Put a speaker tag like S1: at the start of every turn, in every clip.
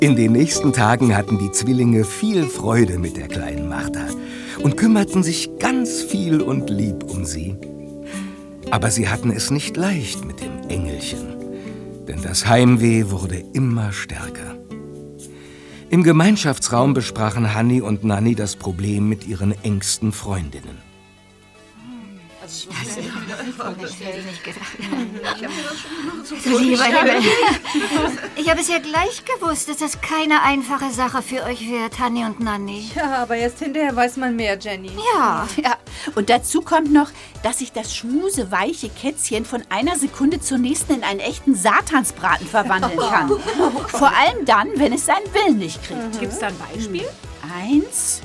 S1: In den nächsten Tagen hatten die Zwillinge viel Freude mit der kleinen Martha und kümmerten sich ganz viel und lieb um sie. Aber sie hatten es nicht leicht mit dem Engelchen, denn das Heimweh wurde immer stärker. Im Gemeinschaftsraum besprachen Hanni und Nanni das Problem mit ihren engsten Freundinnen.
S2: Du lieber Himmel. Ich habe es ja gleich gewusst, dass das keine einfache Sache für euch wird, Hanni und Nanni.
S3: Ja, aber erst hinterher weiß man mehr, Jenny.
S2: Ja.
S4: Und dazu kommt noch, dass sich das schmuseweiche Kätzchen von einer Sekunde zur nächsten in einen echten Satansbraten verwandeln kann. Vor allem dann, wenn es seinen Willen nicht kriegt.
S3: Gibt's da ein Beispiel?
S4: 1,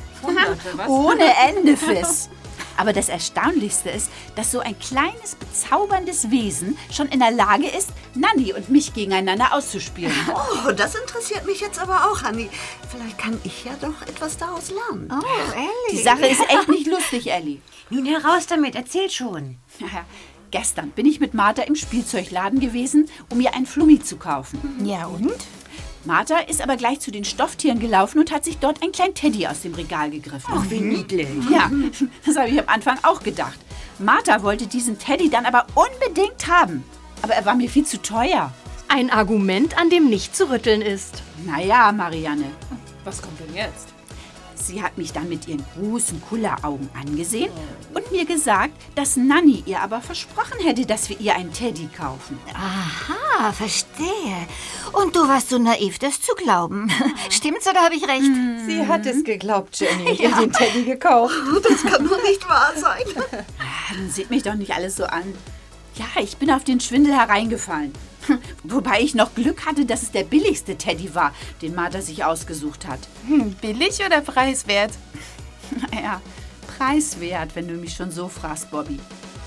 S4: ohne Ende, Fiss. Aber das Erstaunlichste ist, dass so ein kleines, bezauberndes Wesen schon in der Lage ist, Nanni und mich gegeneinander auszuspielen.
S5: Oh, das interessiert mich jetzt aber auch, Hanni. Vielleicht kann ich ja doch etwas daraus lernen.
S2: Oh, Elli.
S4: Die Sache ist echt nicht lustig, Elli.
S6: Nun heraus damit, erzähl schon.
S4: Gestern bin ich mit Martha im Spielzeugladen gewesen, um ihr einen Flummi zu kaufen.
S6: Ja, und?
S4: Martha ist aber gleich zu den Stofftieren gelaufen und hat sich dort einen kleinen Teddy aus dem Regal gegriffen.
S6: Ach, wie niedlich.
S4: Ja, das habe ich am Anfang auch gedacht. Martha wollte diesen Teddy dann aber unbedingt haben. Aber er war mir viel zu teuer.
S7: Ein Argument, an dem nicht zu rütteln ist.
S4: Naja, Marianne.
S3: Was kommt denn jetzt?
S4: Sie hat mich dann mit ihren großen Kulleraugen angesehen und mir gesagt, dass Nanni ihr aber versprochen hätte, dass wir ihr einen Teddy kaufen.
S2: Aha, verstehe. Und du warst so naiv, das zu glauben. Stimmt's oder habe ich recht?
S3: Sie hat es geglaubt, Jenny, und ihr den Teddy gekauft.
S5: Das kann doch nicht wahr sein.
S4: Seht mich doch nicht alles so an. Ja, ich bin auf den Schwindel hereingefallen. Wobei ich noch Glück hatte, dass es der billigste Teddy war, den Martha sich ausgesucht hat.
S6: Billig oder preiswert?
S4: Naja, preiswert, wenn du mich schon so fragst, Bobby.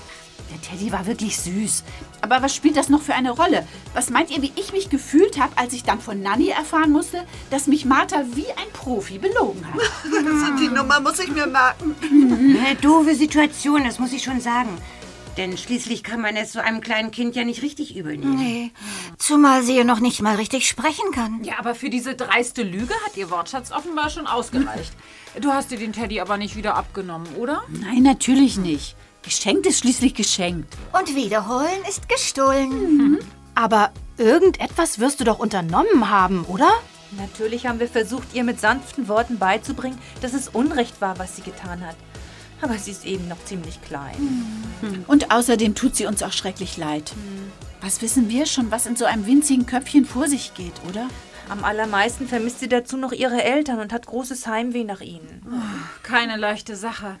S4: Der Teddy war wirklich süß. Aber was spielt das noch für eine Rolle? Was meint ihr, wie ich mich gefühlt habe, als ich dann von Nanni erfahren musste, dass mich Martha wie ein Profi belogen hat?
S5: Die Nummer muss ich mir merken.
S6: Eine doofe Situation, das muss ich schon sagen. Denn schließlich kann man es so einem kleinen Kind ja nicht richtig übel nehmen.
S2: Nee, zumal sie ja noch nicht mal richtig sprechen kann.
S3: Ja, aber für diese dreiste Lüge hat ihr Wortschatz offenbar schon ausgereicht. Du hast dir den Teddy aber nicht wieder abgenommen, oder?
S4: Nein, natürlich nicht. Geschenkt ist schließlich geschenkt.
S2: Und wiederholen ist gestohlen.
S7: Aber irgendetwas wirst du doch unternommen haben, oder?
S8: Natürlich haben wir versucht, ihr mit sanften Worten beizubringen, dass es Unrecht war, was sie getan hat. Aber sie ist eben noch ziemlich klein.
S4: Und außerdem tut sie uns auch schrecklich leid. Was wissen wir schon, was in so einem winzigen Köpfchen vor sich geht, oder?
S8: Am allermeisten vermisst sie dazu noch ihre Eltern und hat großes Heimweh nach ihnen.
S3: Keine leichte Sache.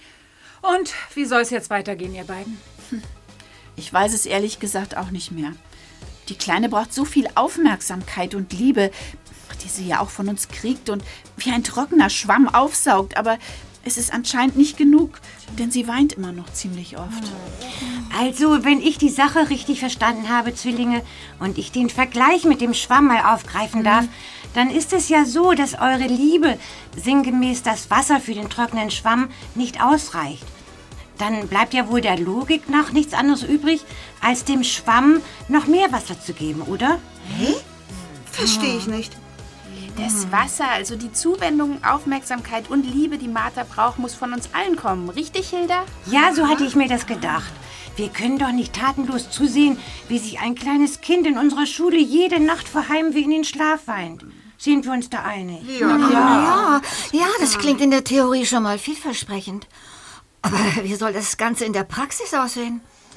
S3: Und wie soll es jetzt weitergehen, ihr beiden?
S4: Ich weiß es ehrlich gesagt auch nicht mehr. Die Kleine braucht so viel Aufmerksamkeit und Liebe, die sie ja auch von uns kriegt und wie ein trockener Schwamm aufsaugt, aber es ist anscheinend nicht genug, denn sie weint immer noch ziemlich oft.
S6: Also, wenn ich die Sache richtig verstanden habe, Zwillinge, und ich den Vergleich mit dem Schwamm mal aufgreifen darf, dann ist es ja so, dass eure Liebe, sinngemäß das Wasser für den trockenen Schwamm, nicht ausreicht. Dann bleibt ja wohl der Logik nach nichts anderes übrig, als dem Schwamm noch mehr Wasser zu geben, oder?
S5: Hä? Verstehe ich nicht.
S9: Das Wasser, also die Zuwendung, Aufmerksamkeit und Liebe, die Martha braucht, muss von uns allen kommen. Richtig, Hilda?
S6: Ja, so hatte ich mir das gedacht. Wir können doch nicht tatenlos zusehen, wie sich ein kleines Kind in unserer Schule jede Nacht vor Heimweh in den Schlaf weint. Sind wir uns da einig?
S2: Ja, das klingt in der Theorie schon mal vielversprechend. Aber wie soll das Ganze in der Praxis aussehen?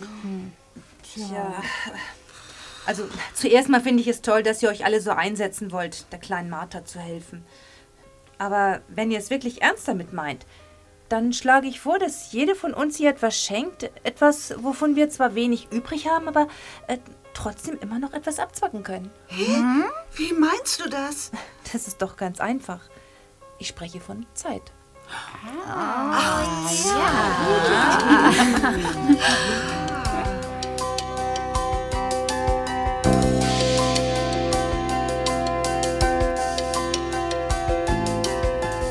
S8: Tja. Also zuerst mal finde ich es toll, dass ihr euch alle so einsetzen wollt, der kleinen Martha zu helfen. Aber wenn ihr es wirklich ernst damit meint, dann schlage ich vor, dass jede von uns ihr etwas schenkt. Etwas, wovon wir zwar wenig übrig haben, aber trotzdem immer noch etwas abzwacken können.
S5: Hä? Wie meinst du das?
S8: Das ist doch ganz einfach. Ich spreche von Zeit.